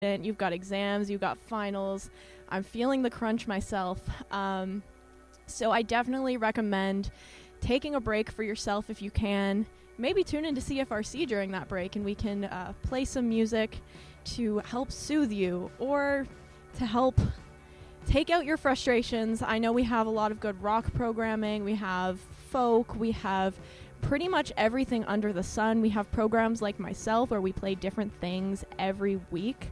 you've got exams, you've got finals. I'm feeling the crunch myself. So I definitely recommend taking a break for yourself if you can. Maybe tune into CFRC during that break and we can play some music to help soothe you or to help take out your frustrations. I know we have a lot of good rock programming. We have folk. We have pretty much everything under the sun. We have programs like myself where we play different things every week.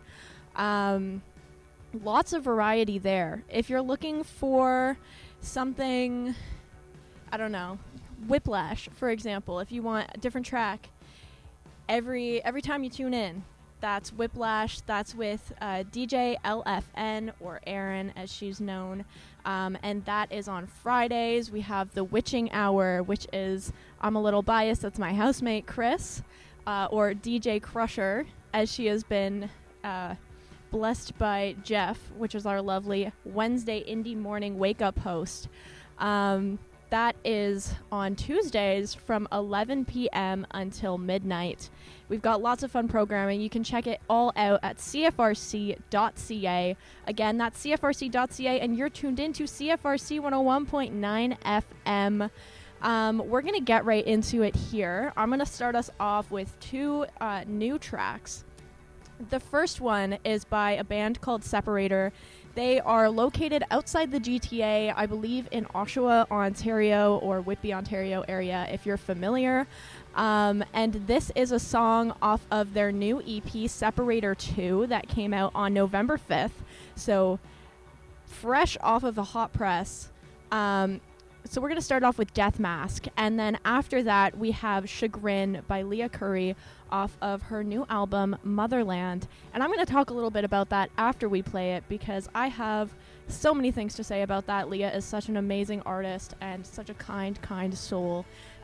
Lots of variety there. If you're looking for something, I don't know, Whiplash, for example, if you want a different track, every time you tune in, that's Whiplash. That's with DJ LFN, or Erin as she's known. And that is on Fridays. We have the Witching Hour, which is, I'm a little biased, that's my housemate Chris, or DJ Crusher, as she has been blessed by Jeff, which is our lovely Wednesday indie morning wake-up host. That is on Tuesdays from 11 p.m. until midnight. We've got lots of fun programming. You can check it all out at cfrc.ca. Again, that's cfrc.ca, and you're tuned into CFRC 101.9 FM. We're going to get right into it here. I'm going to start us off with two new tracks. The first one is by a band called Separator. They are located outside the GTA, I believe in Oshawa, Ontario, or Whitby, Ontario area, if you're familiar. And this is a song off of their new EP, Separator 2, that came out on November 5th. So, fresh off of the hot press. So we're going to start off with Death Mask, and then after that we have Chagrin by Leah Curry off of her new album Motherland. And I'm going to talk a little bit about that after we play it, because I have so many things to say about that. Leah is such an amazing artist and such a kind soul.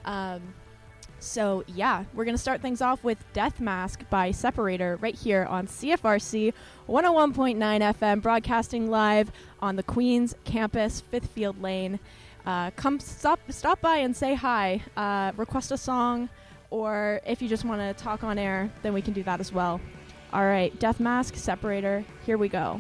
So yeah, we're going to start things off with Death Mask by Separator right here on CFRC 101.9 FM, broadcasting live on the Queen's campus, Fifth Field Lane. Come stop by and say hi, request a song, or if you just want to talk on air, then we can do that as well. All right, Death Mask, Separator, here we go.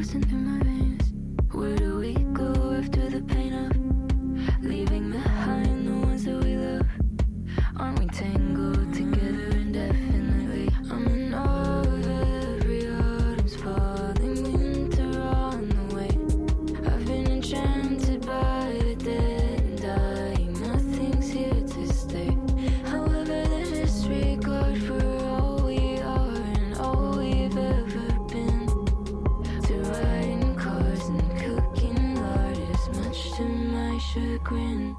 coursing through my veins. Where do we go after the pain of leaving behind the ones that we love? Aren't we tangled together indefinitely? I'm in awe of every autumn's falling winter on the way. I've been enchanted by the dead and dying. Nothing's here to stay. However, there's disregard for all we are and all we've ever been. To riding cars and cooking lard is much to my chagrin.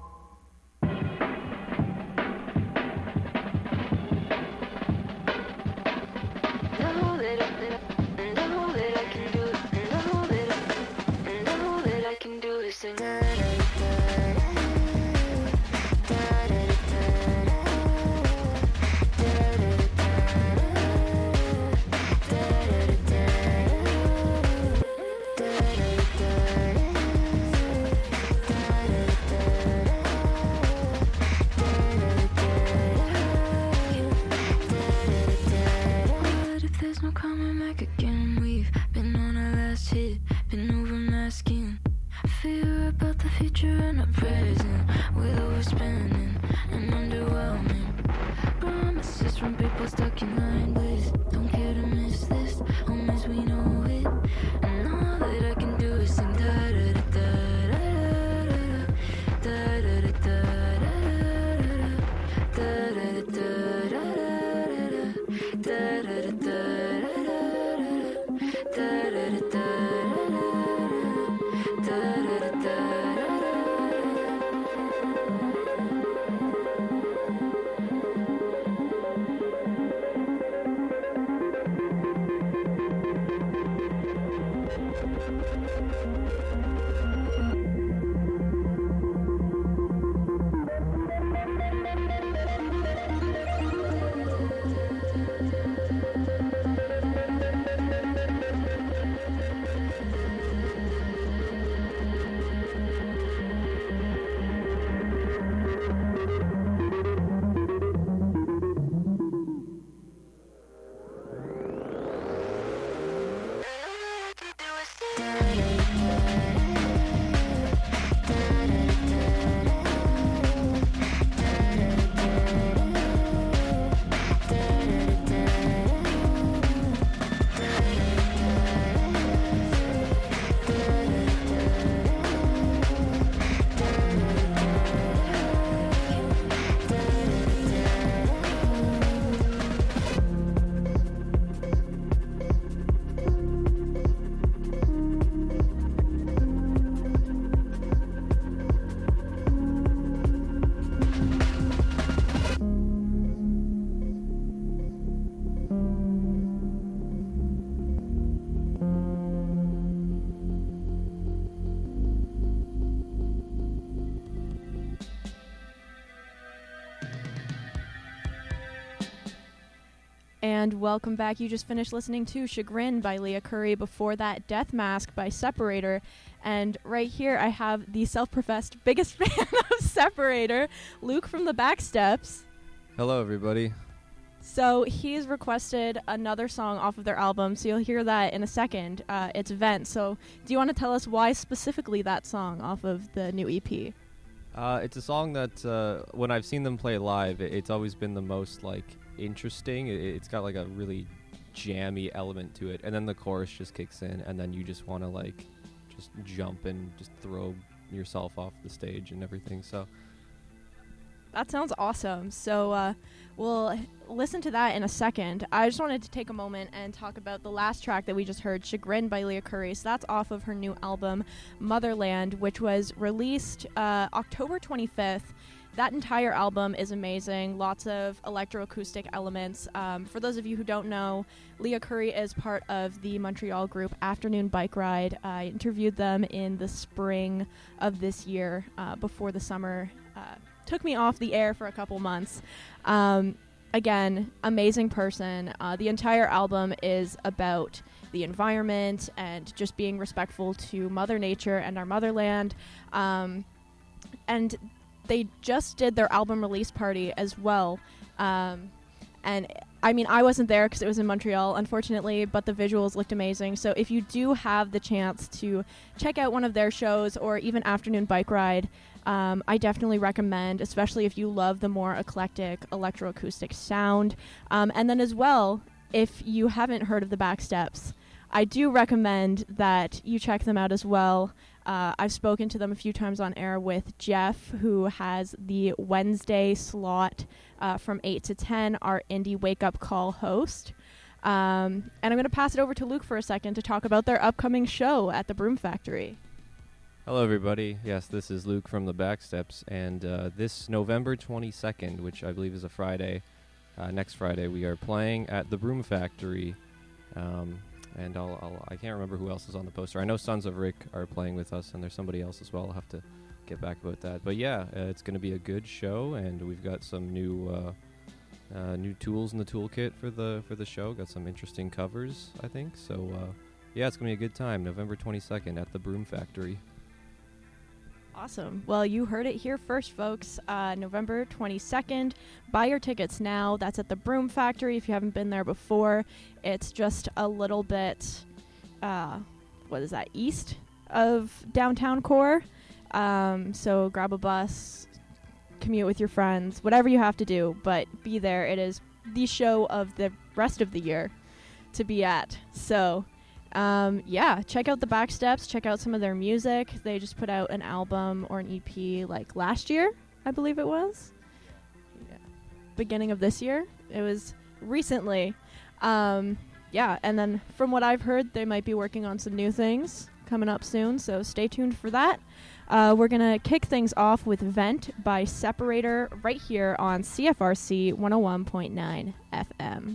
And welcome back. You just finished listening to Chagrin by Leah Curry. Before that, Death Mask by Separator. And right here I have the self-professed biggest fan of Separator, Luke from the Backsteps. Hello, everybody. So he's requested another song off of their album, so you'll hear that in a second. It's Vent. So do you want to tell us why specifically that song off of the new EP? It's a song that when I've seen them play live, it's always been the most interesting. It's got a really jammy element to it, and then the chorus just kicks in, and then you just want to just jump and just throw yourself off the stage and everything. So that sounds awesome. So we'll listen to that in a second. I just wanted to take a moment and talk about the last track that we just heard, Chagrin by Leah Curry. So that's off of her new album, Motherland, which was released October 25th. That entire album is amazing. Lots of electroacoustic elements. For those of you who don't know, Leah Curry is part of the Montreal group Afternoon Bike Ride. I interviewed them in the spring of this year before the summer took me off the air for a couple months. Again, amazing person. The entire album is about the environment and just being respectful to Mother Nature and our motherland. And they just did their album release party as well. And I mean, I wasn't there because it was in Montreal, unfortunately, but the visuals looked amazing. So if you do have the chance to check out one of their shows or even Afternoon Bike Ride, I definitely recommend, especially if you love the more eclectic electroacoustic sound. And then as well, if you haven't heard of the Backsteps, I do recommend that you check them out as well. I've spoken to them a few times on air with Jeff, who has the Wednesday slot from 8 to 10, our Indie Wake Up Call host. And I'm going to pass it over to Luke for a second to talk about their upcoming show at the Broom Factory. Hello, everybody. Yes, this is Luke from the Backsteps, and this November 22nd, which I believe is a Friday, next Friday, we are playing at the Broom Factory. And I can't remember who else is on the poster. I know Sons of Rick are playing with us, and there's somebody else as well. I'll have to get back about that. But yeah, it's going to be a good show, and we've got some new tools in the toolkit for the show. Got some interesting covers, I think. So yeah, it's going to be a good time. November 22nd at the Broom Factory. Awesome. Well, you heard it here first, folks. November 22nd. Buy your tickets now. That's at the Broom Factory if you haven't been there before. It's just a little bit, east of downtown core. So grab a bus, commute with your friends, whatever you have to do, but be there. It is the show of the rest of the year to be at. So yeah, check out the Backsteps, check out some of their music. They just put out an album or an EP like last year, I believe it was. Yeah. Beginning of this year. It was recently. Yeah, and then from what I've heard, they might be working on some new things coming up soon, so stay tuned for that. We're going to kick things off with Vent by Separator right here on CFRC 101.9 FM.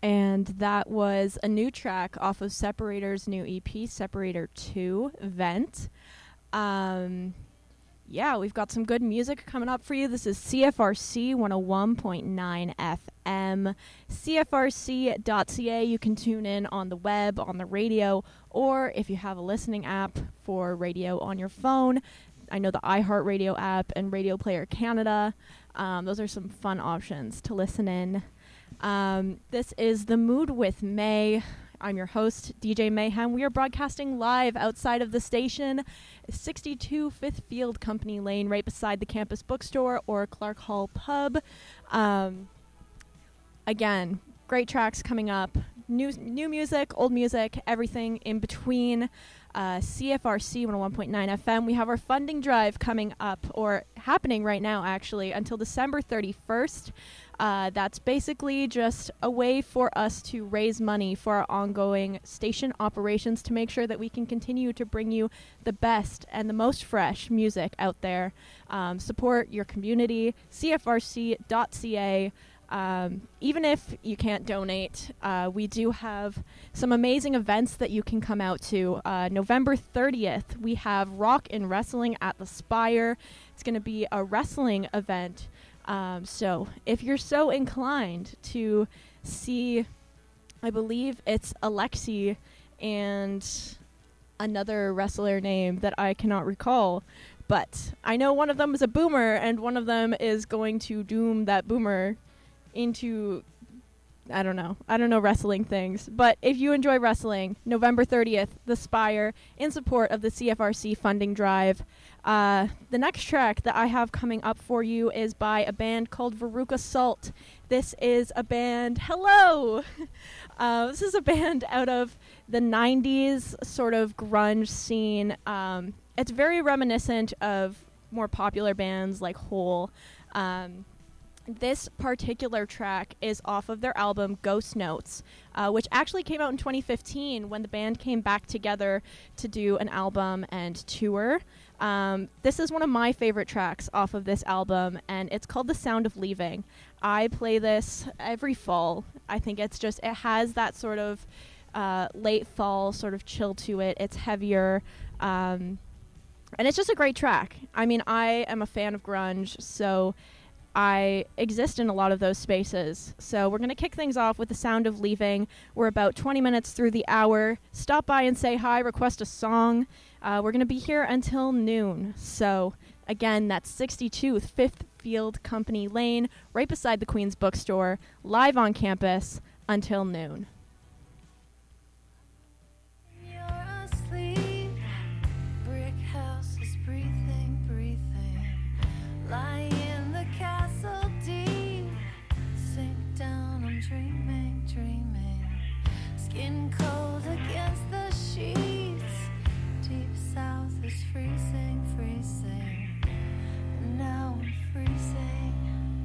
and that was a new track off of Separator's new EP, Separator 2, Vent. Yeah, we've got some good music coming up for you. This is CFRC 101.9 FM, CFRC.ca. You can tune in on the web, on the radio, or if you have a listening app for radio on your phone, I know the iHeartRadio app and Radio Player Canada. Those are some fun options to listen in. This is The Mood with May. I'm your host, DJ Mayhem. We are broadcasting live outside of the station, 62 Fifth Field Company Lane, right beside the campus bookstore or Clark Hall Pub. Again, great tracks coming up. New music, old music, everything in between. CFRC 101.9 FM. We have our funding drive coming up, or happening right now, actually, until December 31st. That's basically just a way for us to raise money for our ongoing station operations to make sure that we can continue to bring you the best and the most fresh music out there. Support your community, CFRC.ca. Even if you can't donate, we do have some amazing events that you can come out to. November 30th, we have Rock and Wrestling at the Spire. It's going to be a wrestling event. So if you're so inclined to see, I believe it's Alexi and another wrestler name that I cannot recall, but I know one of them is a boomer and one of them is going to doom that boomer into, I don't know wrestling things. But if you enjoy wrestling, November 30th, the Spire, in support of the CFRC funding drive. The next track that I have coming up for you is by a band called Veruca Salt. This is a band, this is a band out of the 90s sort of grunge scene. It's very reminiscent of more popular bands like Hole. This particular track is off of their album Ghost Notes, which actually came out in 2015 when the band came back together to do an album and tour. This is one of my favorite tracks off of this album, and it's called The Sound of Leaving. I play this every fall. I think it has that sort of late fall sort of chill to it. It's heavier, and it's just a great track. I mean, I am a fan of grunge, so I exist in a lot of those spaces. So we're going to kick things off with The Sound of Leaving. We're about 20 minutes through the hour. Stop by and say hi, request a song. We're going to be here until noon. So again, that's 62 Fifth Field Company Lane, right beside the Queen's Bookstore, live on campus until noon. Skin cold against the sheets. Deep south is freezing, and now I'm freezing.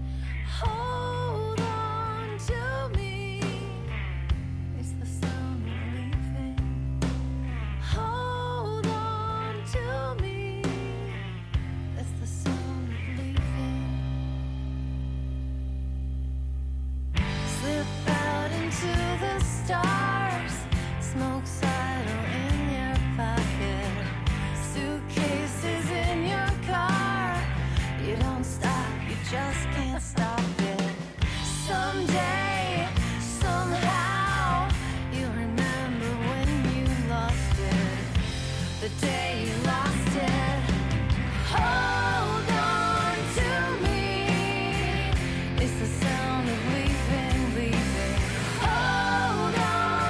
Hold on to me. It's the sound of leaving. Hold on to me. It's the sound of leaving. Slip out into the stars. Smoke's idle in your pocket. Suitcases in your car. You don't stop, you just can't stop it. Someday, somehow, you'll remember when you lost it. The day you lost it. Hold on to me. It's the sound of leaving. Hold on.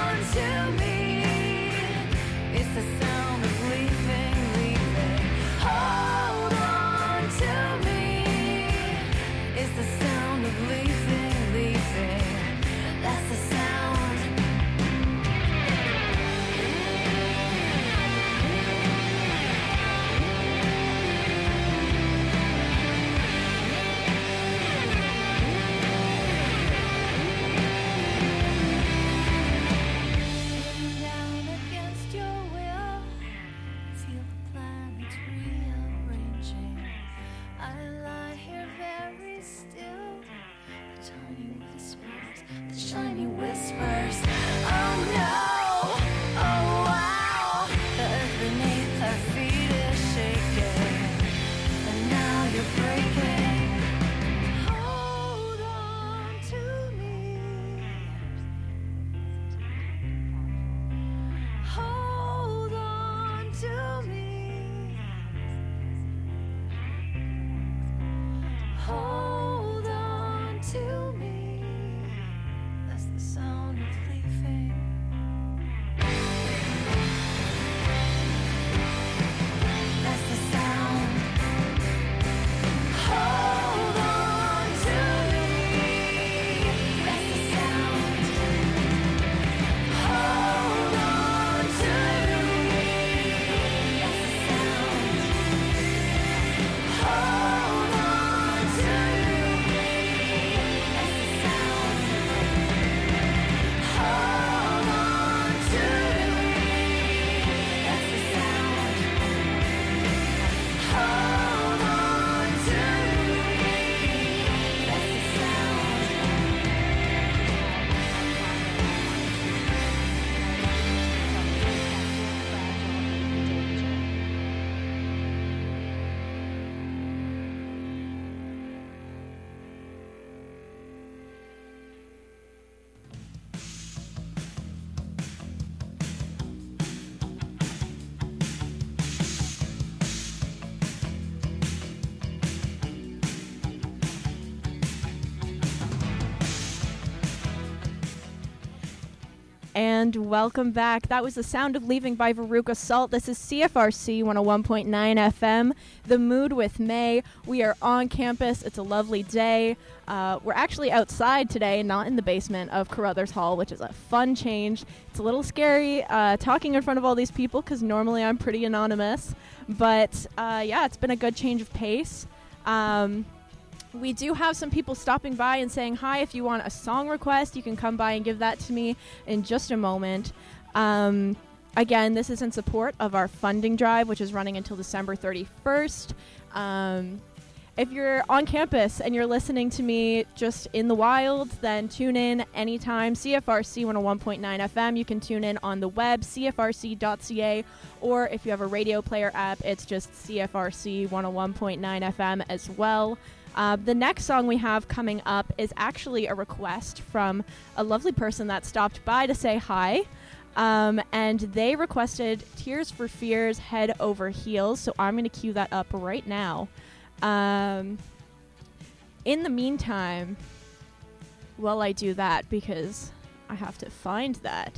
And welcome back. That was The Sound of Leaving by Veruca Salt. This is CFRC 101.9 FM, The Mood with May. We are on campus. It's a lovely day. We're actually outside today, not in the basement of Carruthers Hall, which is a fun change. It's a little scary talking in front of all these people because normally I'm pretty anonymous. But yeah, it's been a good change of pace. We do have some people stopping by and saying hi. If you want a song request, you can come by and give that to me in just a moment. Again, this is in support of our funding drive, which is running until December 31st. If you're on campus and you're listening to me just in the wild, then tune in anytime. CFRC 101.9 FM. You can tune in on the web, cfrc.ca, or if you have a radio player app, it's just CFRC 101.9 FM as well. The next song we have coming up is actually a request from a lovely person that stopped by to say hi. And they requested Tears for Fears, Head Over Heels. So I'm going to cue that up right now. In the meantime, while I do that, because I have to find that,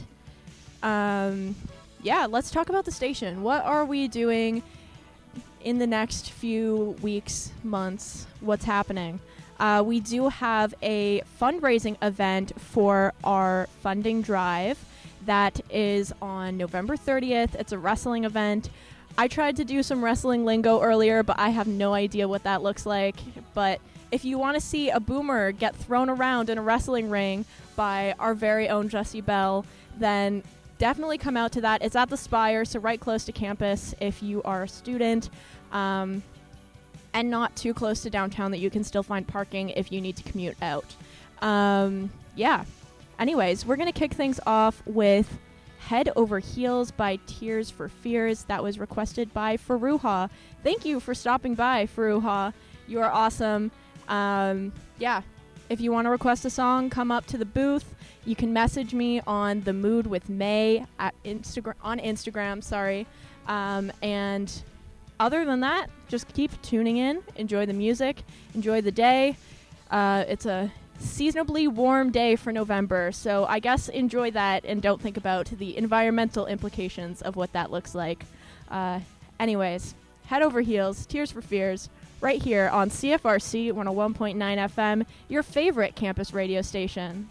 yeah, let's talk about the station. What are we doing in the next few weeks, months? What's happening? We do have a fundraising event for our funding drive that is on November 30th. It's a wrestling event. I tried to do some wrestling lingo earlier, but I have no idea what that looks like. But if you want to see a boomer get thrown around in a wrestling ring by our very own Jesse Bell, then definitely come out to that. It's at the Spire, so right close to campus if you are a student, and not too close to downtown that you can still find parking if you need to commute out. Yeah. Anyways, we're going to kick things off with Head Over Heels by Tears for Fears. That was requested by Faruha. Thank you for stopping by, Faruha. You are awesome. Yeah. If you want to request a song, come up to the booth. You can message me on The Mood with May on Instagram, sorry. And other than that, just keep tuning in. Enjoy the music. Enjoy the day. It's a seasonably warm day for November, so I guess enjoy that and don't think about the environmental implications of what that looks like. Anyways, Head Over Heels, Tears for Fears, right here on CFRC 101.9 FM, your favorite campus radio station.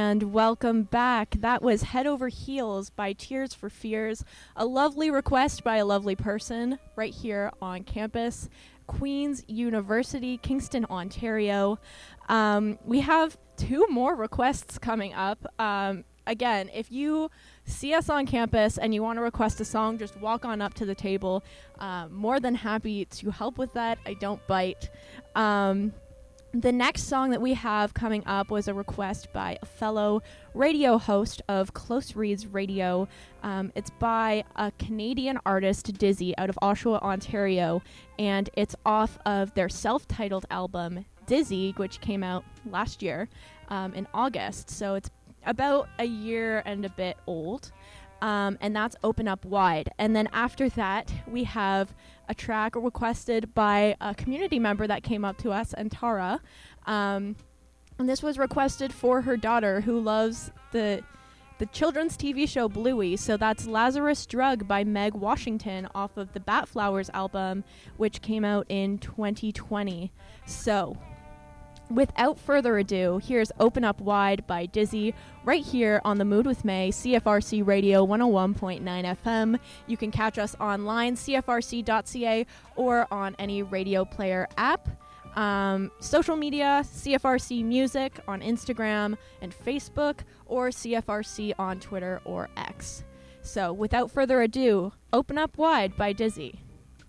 And welcome back. That was Head Over Heels by Tears for Fears, a lovely request by a lovely person right here on campus, Queen's University, Kingston, Ontario. We have 2 more requests coming up. Again, if you see us on campus and you want to request a song, just walk on up to the table. More than happy to help with that. I don't bite. The next song that we have coming up was a request by a fellow radio host of Close Reads Radio. It's by a Canadian artist, Dizzy, out of Oshawa, Ontario, and it's off of their self-titled album, Dizzy, which came out last year in August. So it's about a year and a bit old. And that's Open Up Wide. And then after that, we have a track requested by a community member that came up to us, Antara. And this was requested for her daughter, who loves the children's TV show Bluey. So that's Lazarus Drug by Meg Washington off of the Bat Flowers album, which came out in 2020. So without further ado, here's Open Up Wide by Dizzy right here on The Mood with May, CFRC Radio 101.9 FM. You can catch us online, cfrc.ca, or on any radio player app. Social media, CFRC Music on Instagram and Facebook, or CFRC on Twitter or X. So without further ado, Open Up Wide by Dizzy.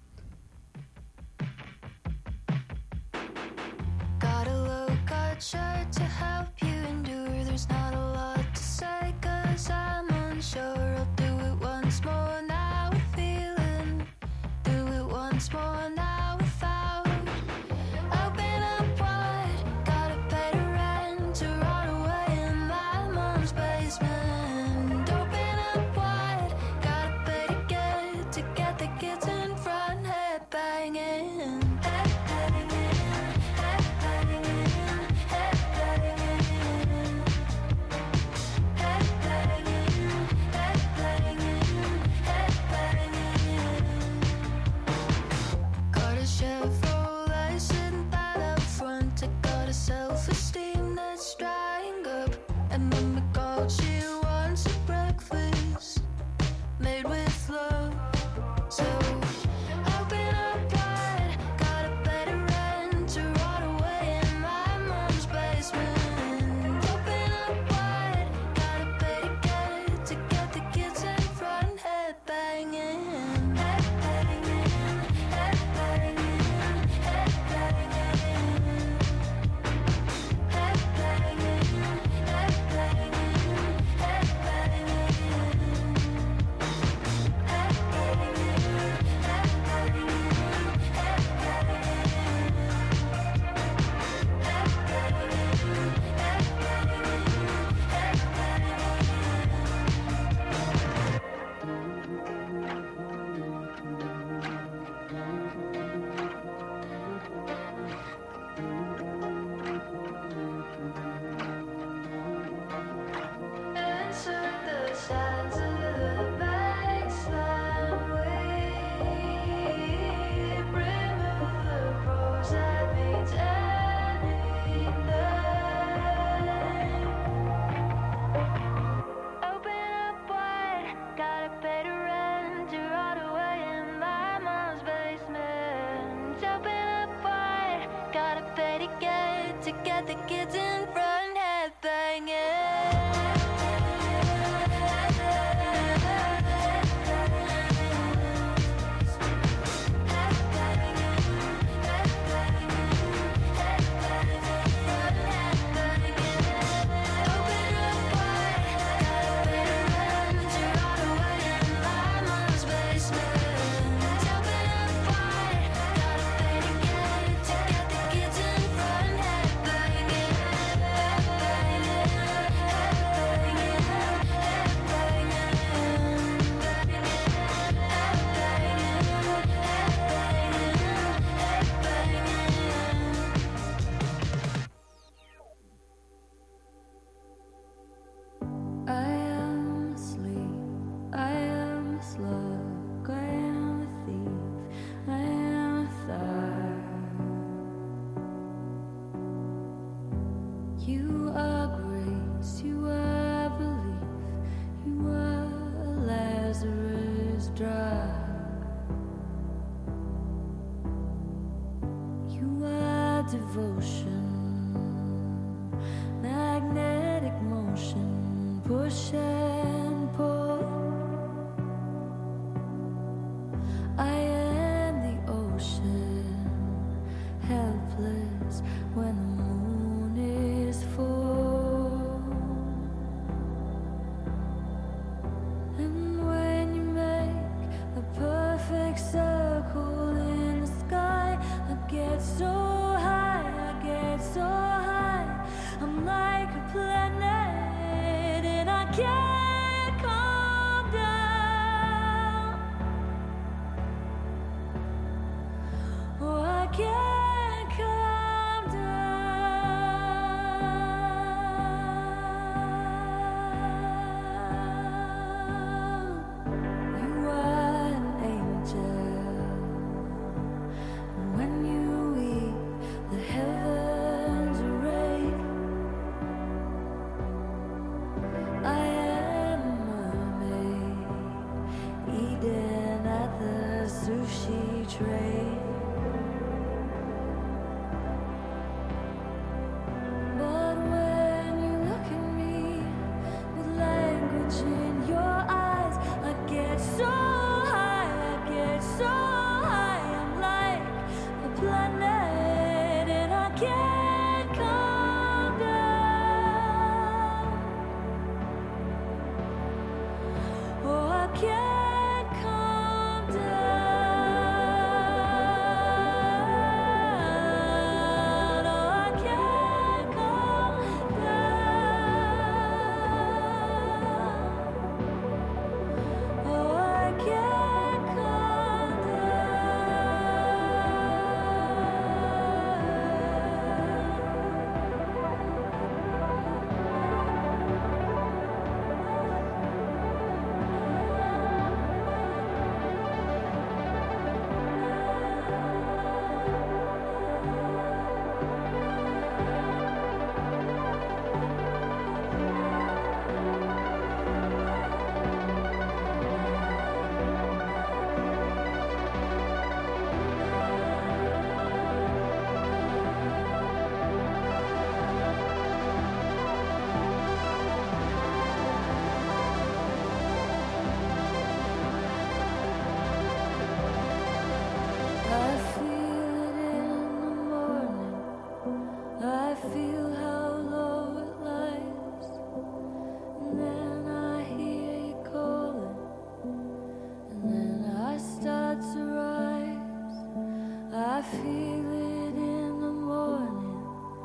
Sure to help you endure. There's not a lot to say, 'cause I'm unsure. I'll do it once more now with feeling. Do it once more now without. Open up wide. Gotta pay the rent to run away in my mom's basement. Open up wide. Gotta pay to get the kids in front, head banging. Self-esteem that's drying up, and Mama called, she wants a breakfast made with love. So open up wide, gotta pay the rent to run away in my mom's basement. Open up wide, gotta pay to get the kids in front, head banging. To get the kids in front, head banging. You are grace, you are drug. You are devotion, magnetic motion, push and pull. I am the ocean, helpless when the moon is full. And when you make a perfect circle in the sky, I get so high, I get so high. I'm like a planet and I can't calm down. Oh, I can't calm down. You are an angel. When you weep, the heavens array. I am a mermaid, eating at the sushi tray. But when you look at me with language in your eyes, I get so high, I get so high. I'm like a planet and I can't calm down. Oh, I can't calm down. Oh, I can't calm down. Oh, I can't calm I feel it in the morning. I feel how low it lies. And then I hear you calling. And then I start to rise. I feel it in the morning.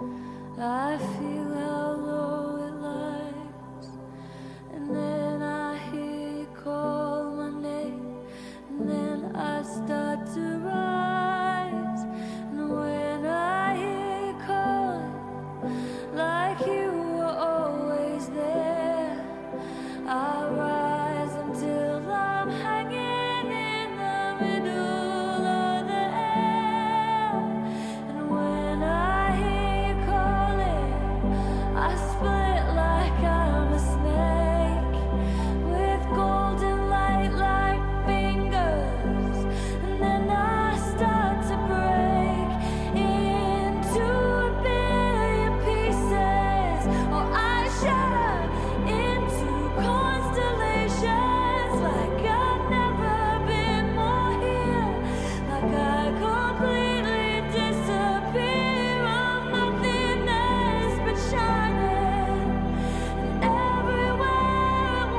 I feel how low it lies. And then I hear you call my name. And then I start to rise. And when I hear you calling, like you were always there, I rise until I'm hanging in the middle of the air. And when I hear you calling, I split like I'm a snake, with golden light like fingers. And then I start to break into a billion pieces, or I shatter into constellations, like I've never been more here, like I completely disappear. I'm nothingness but shining, and everywhere at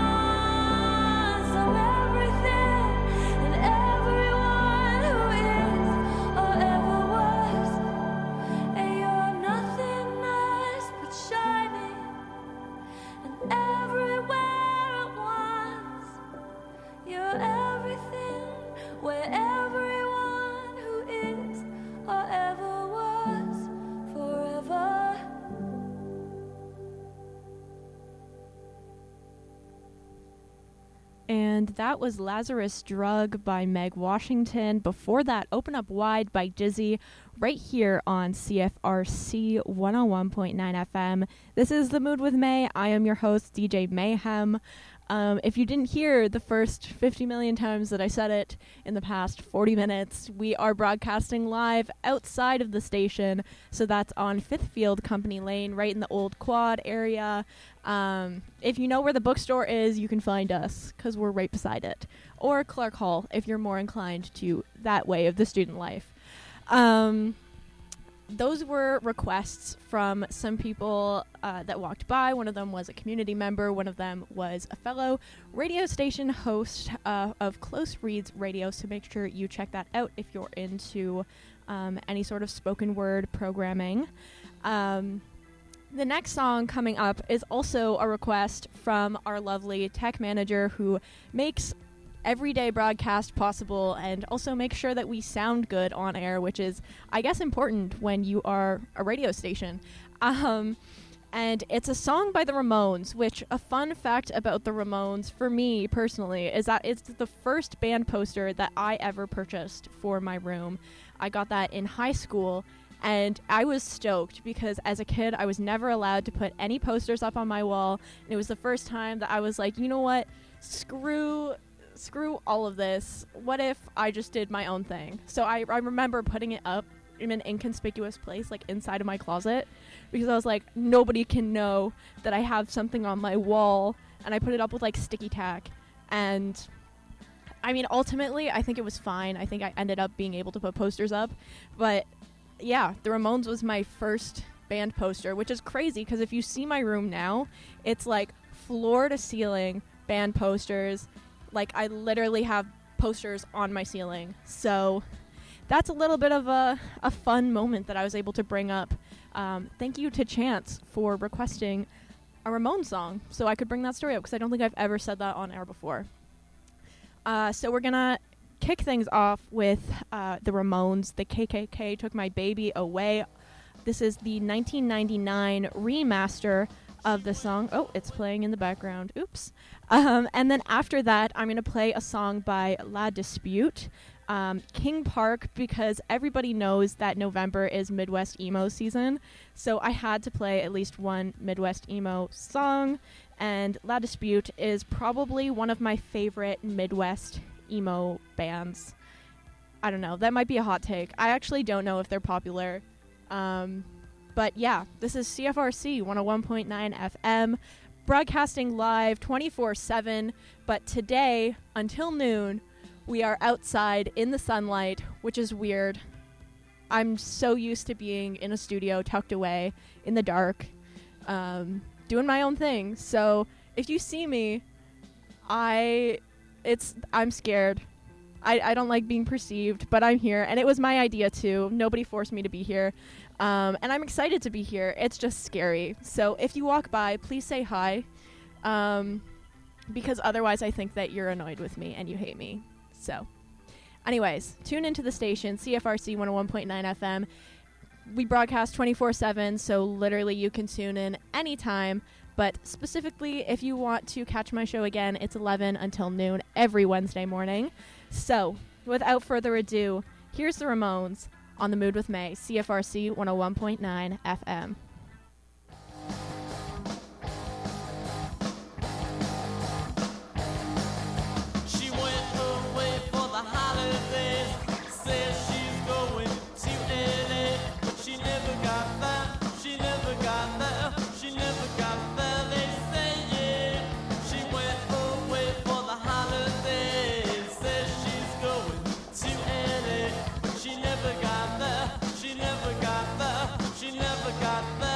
once. I'm everything and everyone who is or ever was, and you're nothingness but shining, and everywhere at once. You're everything where everyone who is or ever was, forever. And that was Lazarus Drug by Meg Washington. Before that, Open Up Wide by Dizzy, right here on CFRC 101.9 FM. This is The Mood with May. I am your host, DJ Mayhem. If you didn't hear the first 50 million times that I said it in the past 40 minutes, we are broadcasting live outside of the station. So that's on Fifth Field Company Lane, right in the old quad area. If you know where the bookstore is, you can find us because we're right beside it. Or Clark Hall, if you're more inclined to that way of the student life. Those were requests from some people that walked by. One of them was a community member. One of them was a fellow radio station host of Close Reads Radio. So make sure you check that out if you're into any sort of spoken word programming. The next song coming up is also a request from our lovely tech manager who makes everyday broadcast possible and also make sure that we sound good on air, which is, I guess, important when you are a radio station. And it's a song by the Ramones, which a fun fact about the Ramones for me personally is that it's the first band poster that I ever purchased for my room. I got that in high school, and I was stoked because as a kid I was never allowed to put any posters up on my wall, and it was the first time that I was like, you know what, screw all of this. What if I just did my own thing? So I remember putting it up in an inconspicuous place, like inside of my closet, because I was like, nobody can know that I have something on my wall, and I put it up with like sticky tack. And I mean, ultimately, I think it was fine. I think I ended up being able to put posters up. But yeah, the Ramones was my first band poster, which is crazy because if you see my room now, it's like floor to ceiling band posters. Like, I literally have posters on my ceiling. So that's a little bit of a fun moment that I was able to bring up. Thank you to Chance for requesting a Ramones song so I could bring that story up because I don't think I've ever said that on air before. So we're going to kick things off with the Ramones. The KKK Took My Baby Away. This is the 1999 remaster of the song. Oh, it's playing in the background. Oops. And then after that, I'm going to play a song by La Dispute, King Park, because everybody knows that November is Midwest emo season. So I had to play at least one Midwest emo song. And La Dispute is probably one of my favorite Midwest emo bands. I don't know. That might be a hot take. I actually don't know if they're popular. But yeah, this is CFRC 101.9 FM, broadcasting live 24/7. But today, until noon, we are outside in the sunlight, which is weird. I'm so used to being in a studio tucked away in the dark, doing my own thing. So if you see me, I'm scared. I don't like being perceived, but I'm here, and it was my idea too. Nobody forced me to be here. And I'm excited to be here. It's just scary. So if you walk by, please say hi, because otherwise I think that you're annoyed with me and you hate me. So anyways, tune into the station, CFRC 101.9 FM. We broadcast 24/7, so literally you can tune in anytime. But specifically, if you want to catch my show again, it's 11 until noon every Wednesday morning. So without further ado, here's the Ramones on The Mood with May, CFRC 101.9 FM. She went away for the holidays, says she's going to LA, but she never got there, she never got there, she never got there, they say, yeah. She went away for the holidays, says she's going to LA, but she never got there, she never got there, she never got there.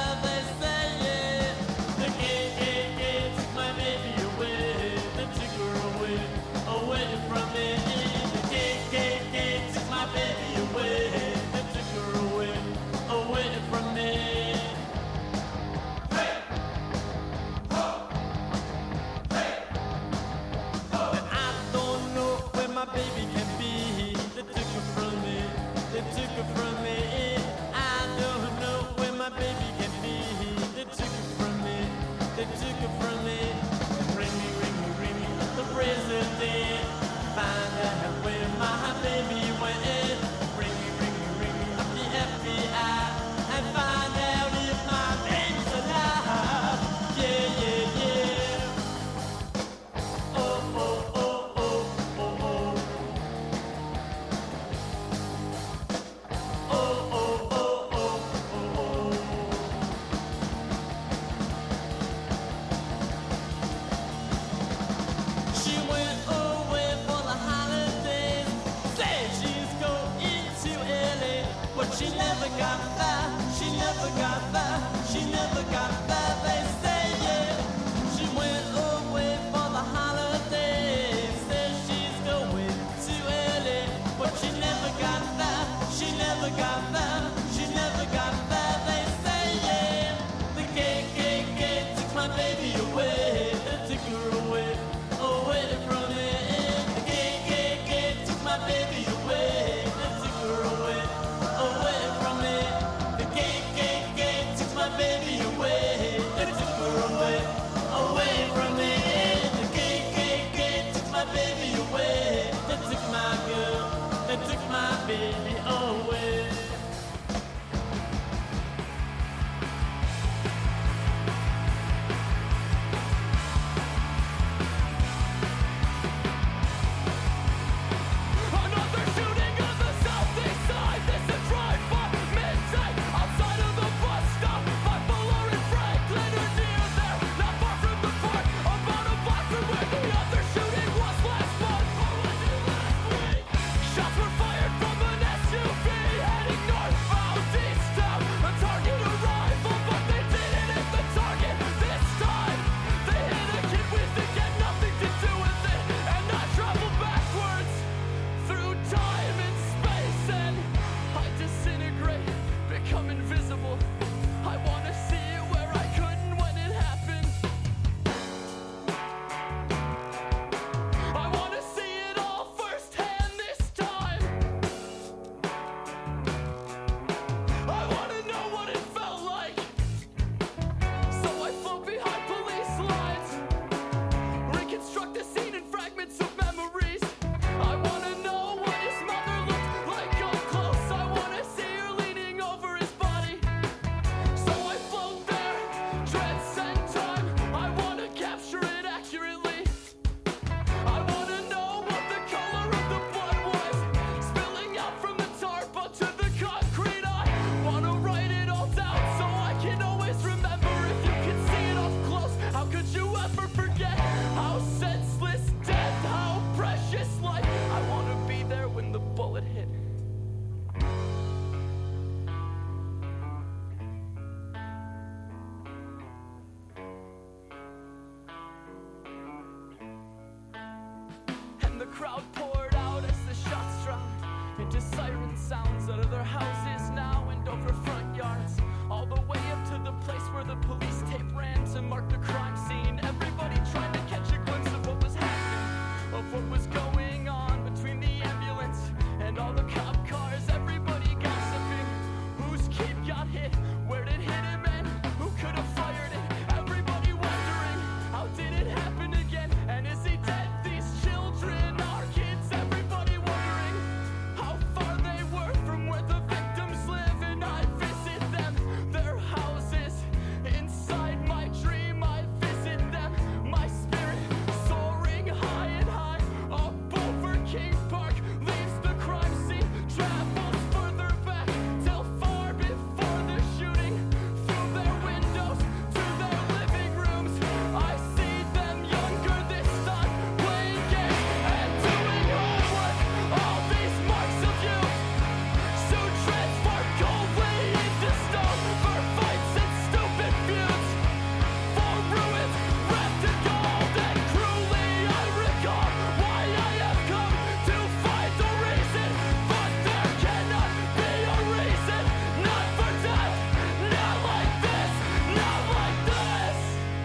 crowd poured out as the shots drowned into siren sounds out of their houses now and over front yards, all the way up to the place where the police tape ran to mark the crime scene. Everybody trying to catch a glimpse of what was happening, of what was going on between the ambulance and all the cop cars. Everybody gossiping, whose kid got hit, where did hit him, and who could have fired it. Everybody wondering, how did it happen again, and is he dead? These children are kids. Everybody wondering how far they were from where the victims live, and I visit them, their houses. Inside my dream I visit them, my spirit soaring high and high up over King Park, leaves the crime scene, travels further back till far before the shooting. Through their windows to their living rooms, I see them younger this time, playing games and doing homework. All these marks of youth soon transform coldly into stone for fights and stupid feuds, for ruins wrapped in gold. And cruelly I recall why I have come to find the reason, but there cannot be a reason. Not for death, not like this, not like this.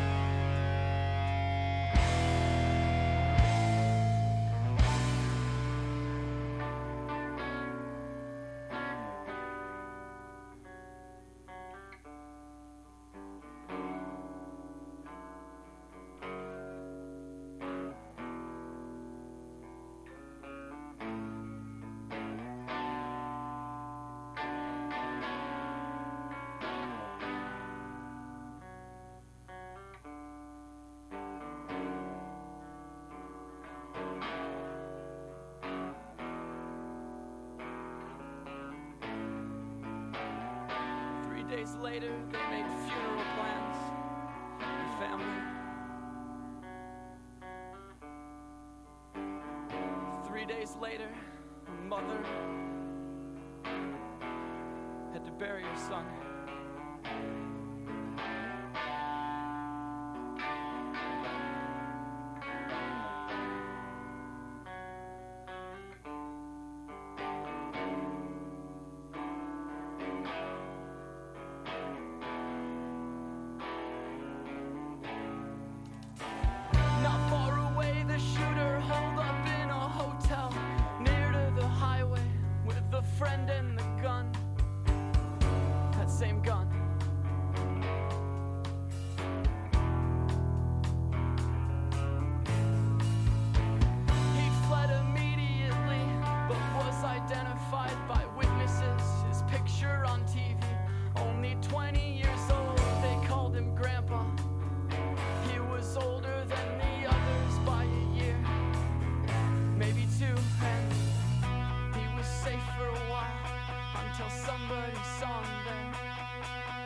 3 days later, they made funeral plans. The family. 3 days later, a mother had to bury her son. Not far away, the shooter holed up in a hotel near to the highway with a friend and the gun. That same gun. He fled immediately, but was identified by witnesses. His picture on TV, only 20 years old, they called him Grandpa. He was older than the others by a year, maybe two, and he was safe for a while until somebody saw him there.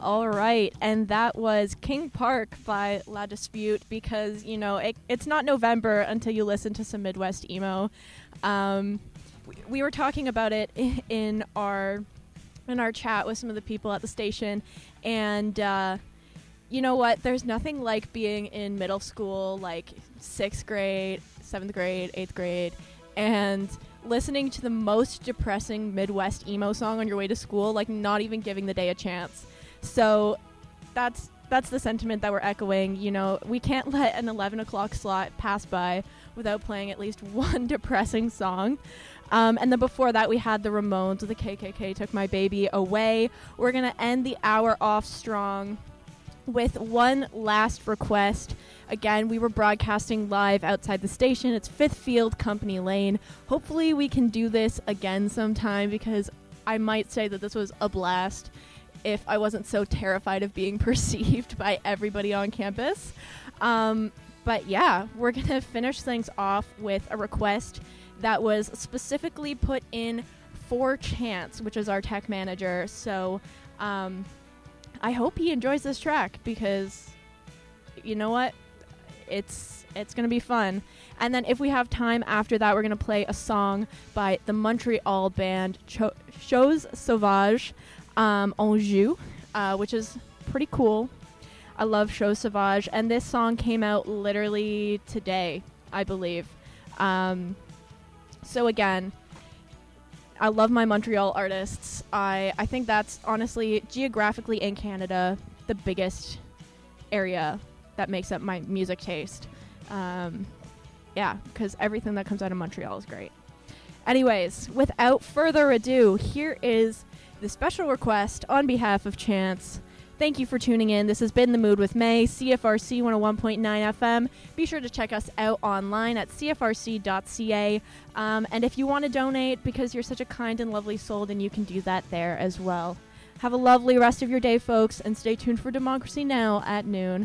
All right, and that was King Park by La Dispute, because, you know, it's not November until you listen to some Midwest emo. We were talking about it in our chat with some of the people at the station, and you know what? There's nothing like being in middle school, like 6th grade, 7th grade, 8th grade, and listening to the most depressing Midwest emo song on your way to school, like not even giving the day a chance. So that's the sentiment that we're echoing. You know, we can't let an 11 o'clock slot pass by without playing at least one depressing song. And then before that, we had the Ramones with the KKK Took My Baby Away. We're going to end the hour off strong with one last request. Again, we were broadcasting live outside the station. It's Fifth Field Company Lane. Hopefully we can do this again sometime, because I might say that this was a blast if I wasn't so terrified of being perceived by everybody on campus. But yeah, we're going to finish things off with a request that was specifically put in for Chance, which is our tech manager. So I hope he enjoys this track, because you know what? It's going to be fun. And then if we have time after that, we're going to play a song by the Montreal band Chose Sauvage, Anjou, which is pretty cool. I love Chose Sauvage, and this song came out literally today, I believe. So again, I love my Montreal artists. I think that's honestly, geographically in Canada, the biggest area that makes up my music taste. Yeah, because everything that comes out of Montreal is great. Anyways, without further ado, here is the special request on behalf of Chance. Thank you for tuning in. This has been The Mood with May, CFRC 101.9 FM. Be sure to check us out online at cfrc.ca. And if you want to donate because you're such a kind and lovely soul, then you can do that there as well. Have a lovely rest of your day, folks, and stay tuned for Democracy Now! At noon.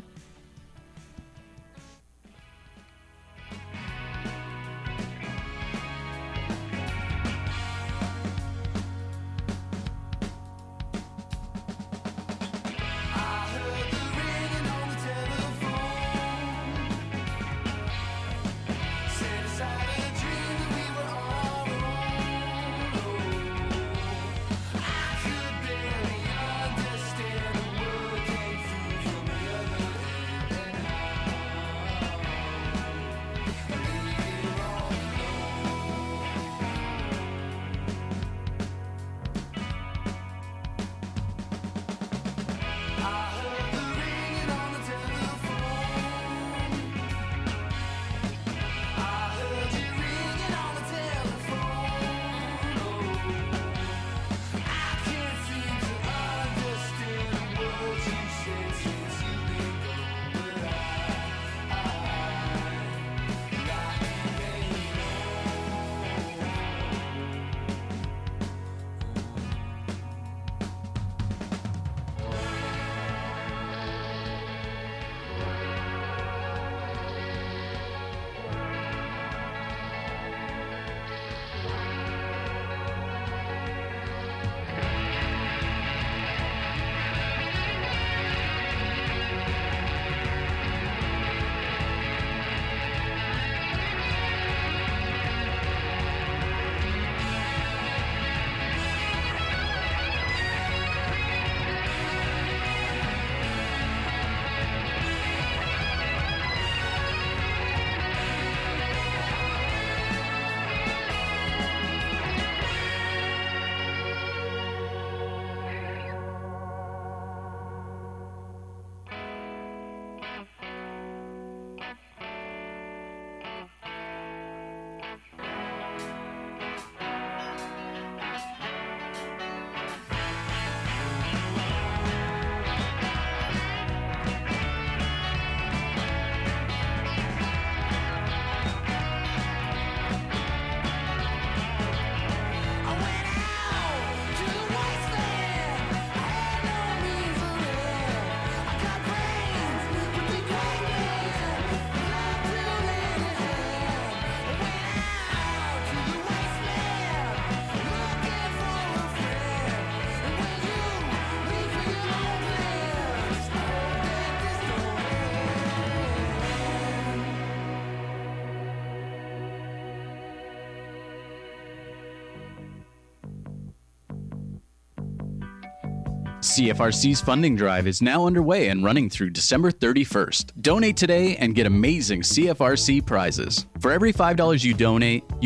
CFRC's funding drive is now underway and running through December 31st. Donate today and get amazing CFRC prizes. For every $5 you donate,